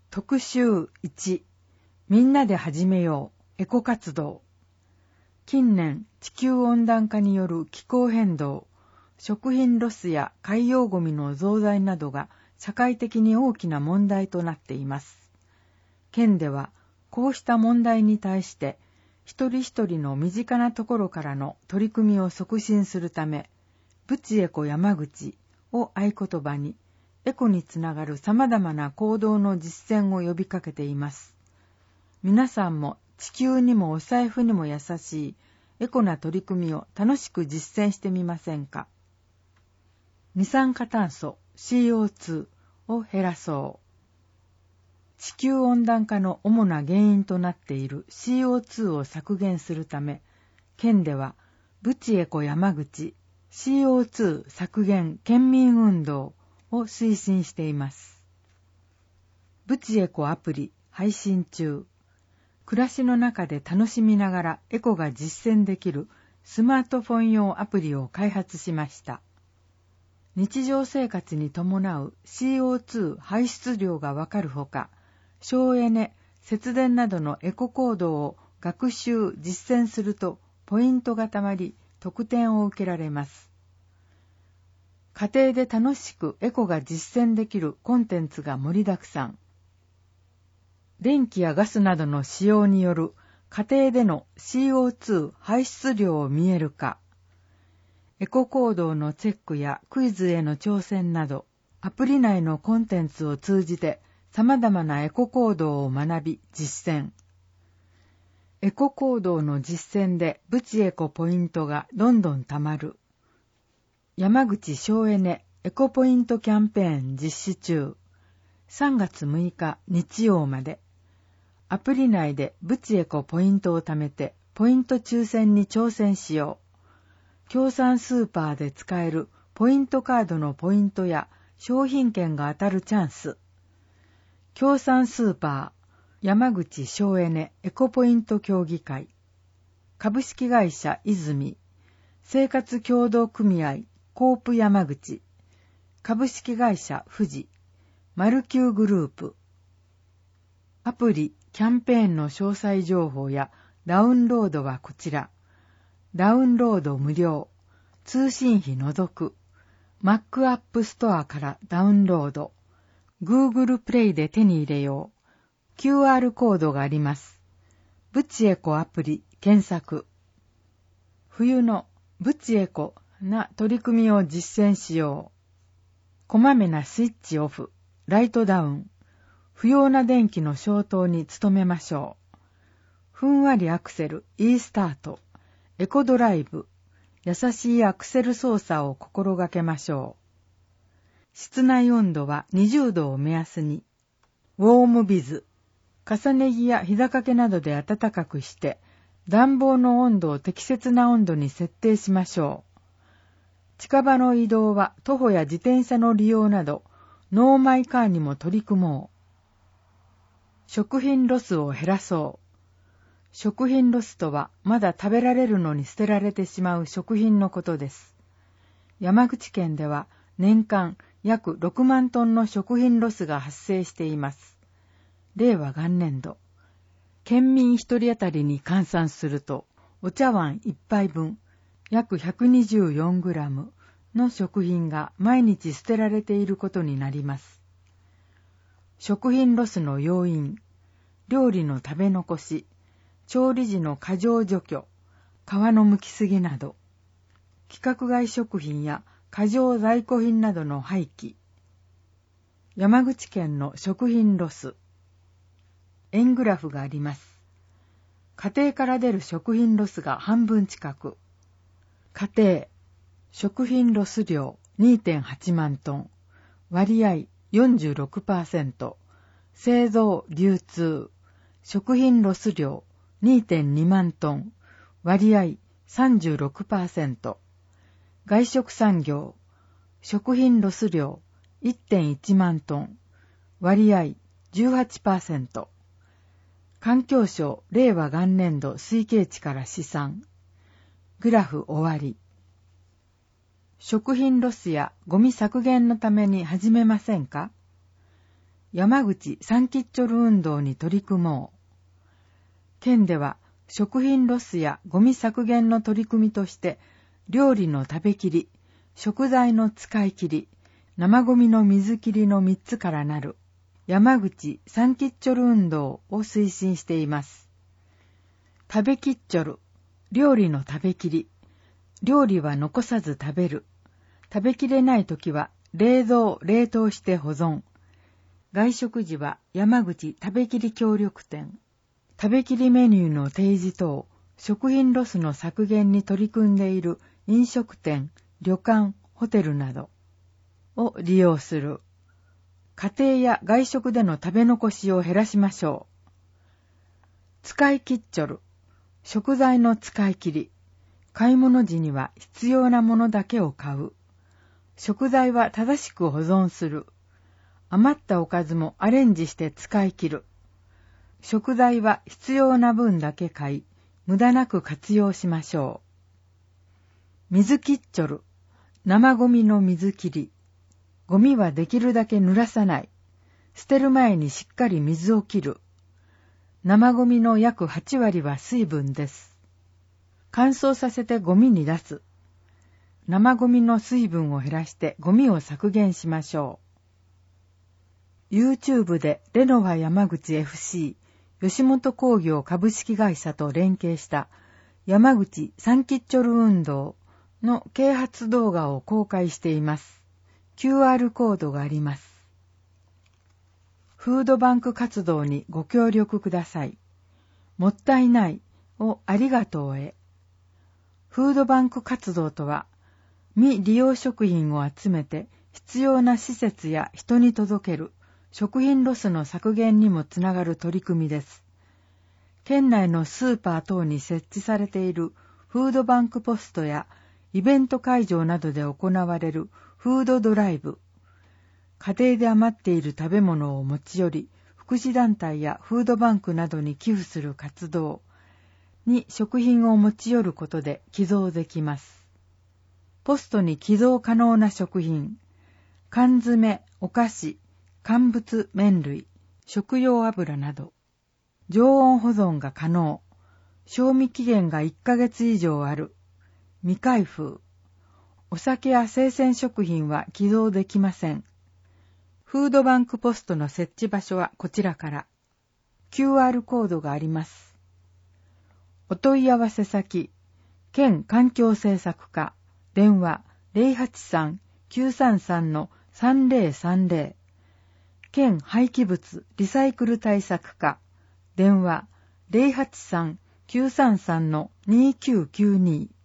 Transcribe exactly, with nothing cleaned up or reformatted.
特集いち、みんなで始めようエコ活動。近年、地球温暖化による気候変動、食品ロスや海洋ゴミの増大などが社会的に大きな問題となっています。県では、こうした問題に対して、一人一人の身近なところからの取り組みを促進するため、ブチエコ山口を合言葉に、エコにつながる様々な行動の実践を呼びかけています。皆さんも地球にもお財布にも優しいエコな取り組みを楽しく実践してみませんか。二酸化炭素 シーオーツー を減らそう。地球温暖化の主な原因となっている シーオーツー を削減するため、県ではブチエコ山口 シーオーツー 削減県民運動を推進しています。ブチエコアプリ配信中。暮らしの中で楽しみながらエコが実践できるスマートフォン用アプリを開発しました。日常生活に伴う シーオーツー 排出量がわかるほか、省エネ、節電などのエコ行動を学習、実践するとポイントがたまり、特典を受けられます。家庭で楽しくエコが実践できるコンテンツが盛りだくさん。電気やガスなどの使用による家庭での シーオーツー 排出量を見える化、エコ行動のチェックやクイズへの挑戦など、アプリ内のコンテンツを通じて様々なエコ行動を学び実践。エコ行動の実践でブチエコポイントがどんどんたまる。山口省エネエコポイントキャンペーン実施中。さんがつむいか日曜まで。アプリ内でブチエコポイントを貯めてポイント抽選に挑戦しよう。協賛スーパーで使えるポイントカードのポイントや商品券が当たるチャンス。協賛スーパー山口省エネエコポイント協議会。株式会社泉。生活協同組合コープ山口。株式会社富士。マルキューグループ。アプリ、キャンペーンの詳細情報やダウンロードはこちら。ダウンロード無料。通信費除く。Mac App Store からダウンロード。Google Play で手に入れよう。キューアール コードがあります。ブチエコアプリ検索。冬のブチエコな取り組みを実践しよう。こまめなスイッチオフ。ライトダウン。不要な電気の消灯に努めましょう。ふんわりアクセル、イースタート。エコドライブ。優しいアクセル操作を心がけましょう。室内温度はにじゅうどを目安に。ウォームビズ。重ね着や膝掛けなどで暖かくして、暖房の温度を適切な温度に設定しましょう。近場の移動は徒歩や自転車の利用など、ノーマイカーにも取り組もう。食品ロスを減らそう。食品ロスとはまだ食べられるのに捨てられてしまう食品のことです。山口県では年間約ろくまんトンの食品ロスが発生しています。令和元年度、県民一人当たりに換算すると、お茶碗一杯分、約 ひゃくにじゅうよんグラム の食品が毎日捨てられていることになります。食品ロスの要因、料理の食べ残し、調理時の過剰除去、皮の剥きすぎなど、規格外食品や過剰在庫品などの廃棄。山口県の食品ロス。円グラフがあります。家庭から出る食品ロスが半分近く。家庭、食品ロス量 にてんはちまんトン。割合 よんじゅうろくパーセント。製造、流通、食品ロス量 にてんにまんトン。割合 さんじゅうろくパーセント。外食産業、食品ロス量 いってんいちまんトン。割合 じゅうはちパーセント。環境省令和元年度推計値から試算。グラフ終わり。食品ロスやゴミ削減のために始めませんか？ 山口サンキッチョル運動に取り組もう。県では食品ロスやゴミ削減の取り組みとして、料理の食べきり、食材の使い切り、生ゴミの水切りのみっつからなる山口サンキッチョル運動を推進しています。食べきっちょる、料理の食べきり、料理は残さず食べる、食べきれないときは冷蔵・冷凍して保存。外食時は山口食べきり協力店、食べきりメニューの提示等、食品ロスの削減に取り組んでいる飲食店、旅館、ホテルなどを利用する。家庭や外食での食べ残しを減らしましょう。使い切っちょる、食材の使い切り。買い物時には必要なものだけを買う。食材は正しく保存する。余ったおかずもアレンジして使い切る。食材は必要な分だけ買い、無駄なく活用しましょう。水切っちょる、生ゴミの水切り。ゴミはできるだけ濡らさない。捨てる前にしっかり水を切る。生ゴミの約はちわりは水分です。乾燥させてゴミに出す。生ゴミの水分を減らしてゴミを削減しましょう。YouTube でレノファ山口 エフシー 吉本工業株式会社と連携した山口サンキッチョル運動の啓発動画を公開しています。キューアール コードがあります。フードバンク活動にご協力ください。もったいないをありがとうへ。フードバンク活動とは、未利用食品を集めて必要な施設や人に届ける食品ロスの削減にもつながる取り組みです。県内のスーパー等に設置されているフードバンクポストやイベント会場などで行われるフードドライブ、家庭で余っている食べ物を持ち寄り、福祉団体やフードバンクなどに寄付する活動に食品を持ち寄ることで寄贈できます。ポストに寄贈可能な食品、缶詰、お菓子、乾物麺類、食用油など、常温保存が可能、賞味期限がいっかげつ以上ある、未開封、お酒や生鮮食品は寄贈できません。フードバンクポストの設置場所はこちらから。キューアール コードがあります。お問い合わせ先、県環境政策課、電話 ゼロはちさん きゅうさんさん さんぜろさんぜろ、県廃棄物リサイクル対策課、電話 ゼロはちさん きゅうさんさん にきゅうきゅうに